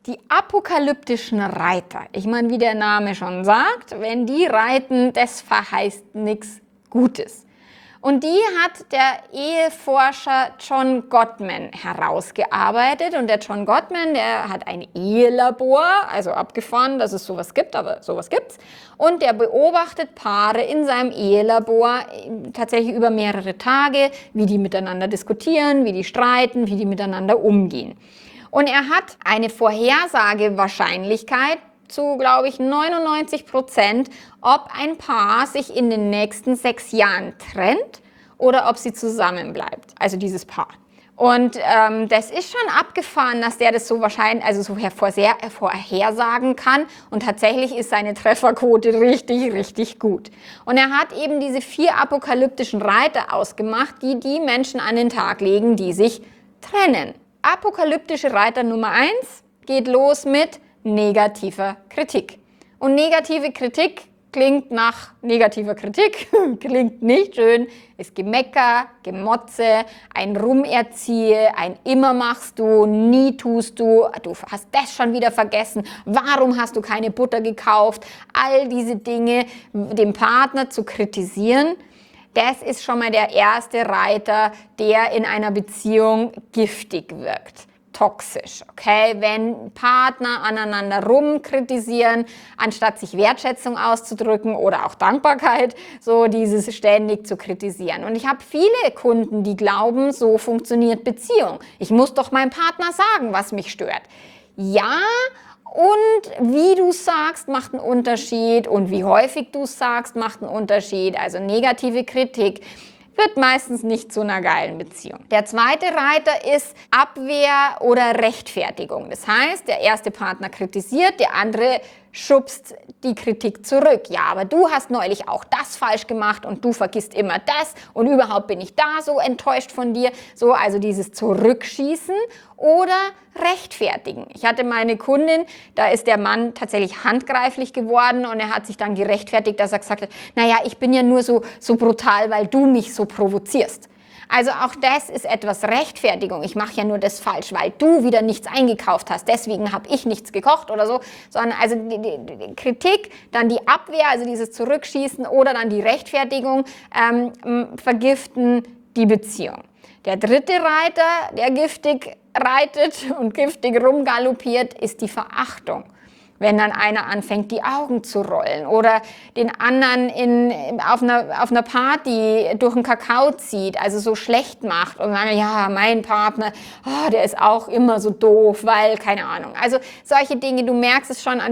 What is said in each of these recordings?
Die apokalyptischen Reiter, ich meine, wie der Name schon sagt, wenn die reiten, das verheißt nichts Gutes. Und die hat der Eheforscher John Gottman herausgearbeitet. Und der John Gottman, der hat ein Ehelabor, also abgefahren, dass es sowas gibt, aber sowas gibt's. Und der beobachtet Paare in seinem Ehelabor tatsächlich über mehrere Tage, wie die miteinander diskutieren, wie die streiten, wie die miteinander umgehen. Und er hat eine Vorhersagewahrscheinlichkeit zu, glaube ich, 99%, ob ein Paar sich in den nächsten 6 Jahren trennt oder ob sie zusammenbleibt, also dieses Paar. Und das ist schon abgefahren, dass der das so wahrscheinlich, also so vorhersagen kann. Und tatsächlich ist seine Trefferquote richtig, richtig gut. Und er hat eben diese 4 apokalyptischen Reiter ausgemacht, die die Menschen an den Tag legen, die sich trennen. Apokalyptische Reiter Nummer 1 geht los mit negativer Kritik. Und negative Kritik klingt nach negativer Kritik, klingt nicht schön, ist Gemecker, Gemotze, ein Rumerziehe, ein immer machst du, nie tust du hast das schon wieder vergessen, warum hast du keine Butter gekauft, all diese Dinge, dem Partner zu kritisieren. Das ist schon mal der erste Reiter, der in einer Beziehung giftig wirkt, toxisch, okay? Wenn Partner aneinander rumkritisieren, anstatt sich Wertschätzung auszudrücken oder auch Dankbarkeit, so dieses ständig zu kritisieren. Und ich habe viele Kunden, die glauben, so funktioniert Beziehung. Ich muss doch meinem Partner sagen, was mich stört. Ja, und wie du sagst, macht einen Unterschied und wie häufig du sagst, macht einen Unterschied. Also negative Kritik wird meistens nicht zu einer geilen Beziehung. Der zweite Reiter ist Abwehr oder Rechtfertigung. Das heißt, der erste Partner kritisiert, der andere schubst die Kritik zurück. Ja, aber du hast neulich auch das falsch gemacht und du vergisst immer das und überhaupt bin ich da so enttäuscht von dir. So, also dieses Zurückschießen oder rechtfertigen. Ich hatte meine Kundin, da ist der Mann tatsächlich handgreiflich geworden und er hat sich dann gerechtfertigt, dass er gesagt hat, naja, ich bin ja nur so brutal, weil du mich so provozierst. Also auch das ist etwas Rechtfertigung. Ich mache ja nur das falsch, weil du wieder nichts eingekauft hast. Deswegen habe ich nichts gekocht oder so. Sondern also die Kritik, dann die Abwehr, also dieses Zurückschießen oder dann die Rechtfertigung vergiften die Beziehung. Der dritte Reiter, der giftig reitet und giftig rumgaloppiert, ist die Verachtung. Wenn dann einer anfängt, die Augen zu rollen oder den anderen auf einer Party durch den Kakao zieht, also so schlecht macht und sagt, ja, mein Partner, oh, der ist auch immer so doof, weil, keine Ahnung. Also solche Dinge, du merkst es schon an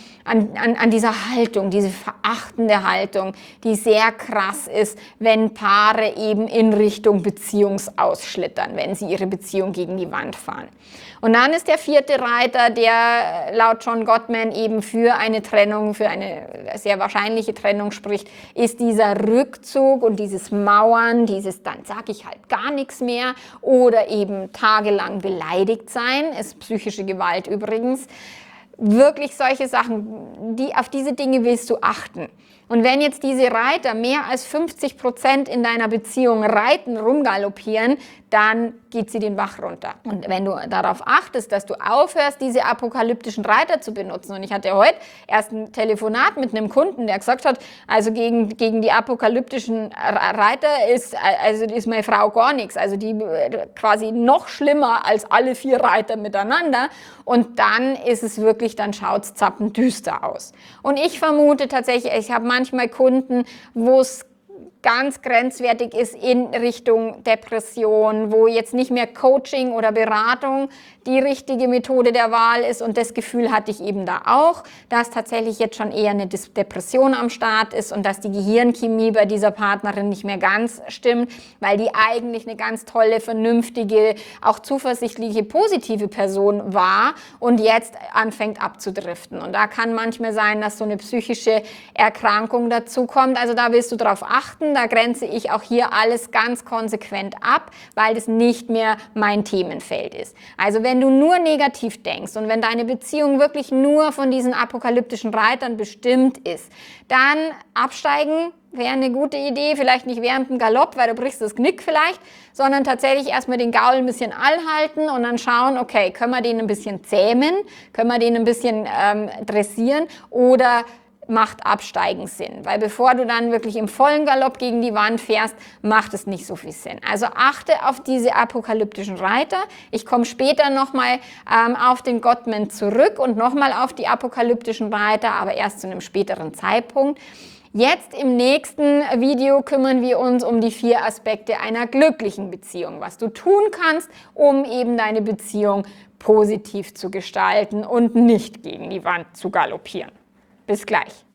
dieser Haltung, diese verachtende Haltung, die sehr krass ist, wenn Paare eben in Richtung Beziehungsausschlittern, wenn sie ihre Beziehung gegen die Wand fahren. Und dann ist der vierte Reiter, der laut John Gottman eben für eine Trennung, für eine sehr wahrscheinliche Trennung spricht, ist dieser Rückzug und dieses Mauern, dieses dann sage ich halt gar nichts mehr oder eben tagelang beleidigt sein, ist psychische Gewalt übrigens. Wirklich solche Sachen, auf diese Dinge willst du achten. Und wenn jetzt diese Reiter mehr als 50% in deiner Beziehung reiten, rumgaloppieren, dann geht sie den Bach runter. Und wenn du darauf achtest, dass du aufhörst, diese apokalyptischen Reiter zu benutzen, und ich hatte heute erst ein Telefonat mit einem Kunden, der gesagt hat, also gegen die apokalyptischen Reiter ist meine Frau gar nichts, also die quasi noch schlimmer als alle 4 Reiter miteinander, und dann ist es wirklich, dann schaut es zappendüster aus. Und ich vermute tatsächlich, ich habe manchmal Kunden, wo es ganz grenzwertig ist in Richtung Depression, wo jetzt nicht mehr Coaching oder Beratung die richtige Methode der Wahl ist, und das Gefühl hatte ich eben da auch, dass tatsächlich jetzt schon eher eine Depression am Start ist und dass die Gehirnchemie bei dieser Partnerin nicht mehr ganz stimmt, weil die eigentlich eine ganz tolle, vernünftige, auch zuversichtliche, positive Person war und jetzt anfängt abzudriften. Und da kann manchmal sein, dass so eine psychische Erkrankung dazu kommt. Also da willst du darauf achten. Da grenze ich auch hier alles ganz konsequent ab, weil das nicht mehr mein Themenfeld ist. Also wenn wenn du nur negativ denkst und wenn deine Beziehung wirklich nur von diesen apokalyptischen Reitern bestimmt ist, dann absteigen wäre eine gute Idee, vielleicht nicht während dem Galopp, weil du brichst das Knick vielleicht, sondern tatsächlich erstmal den Gaul ein bisschen anhalten und dann schauen, okay, können wir den ein bisschen zähmen, können wir den ein bisschen dressieren oder macht Absteigen Sinn, weil bevor du dann wirklich im vollen Galopp gegen die Wand fährst, macht es nicht so viel Sinn. Also achte auf diese apokalyptischen Reiter. Ich komme später nochmal auf den Gottman zurück und nochmal auf die apokalyptischen Reiter, aber erst zu einem späteren Zeitpunkt. Jetzt im nächsten Video kümmern wir uns um die 4 Aspekte einer glücklichen Beziehung, was du tun kannst, um eben deine Beziehung positiv zu gestalten und nicht gegen die Wand zu galoppieren. Bis gleich.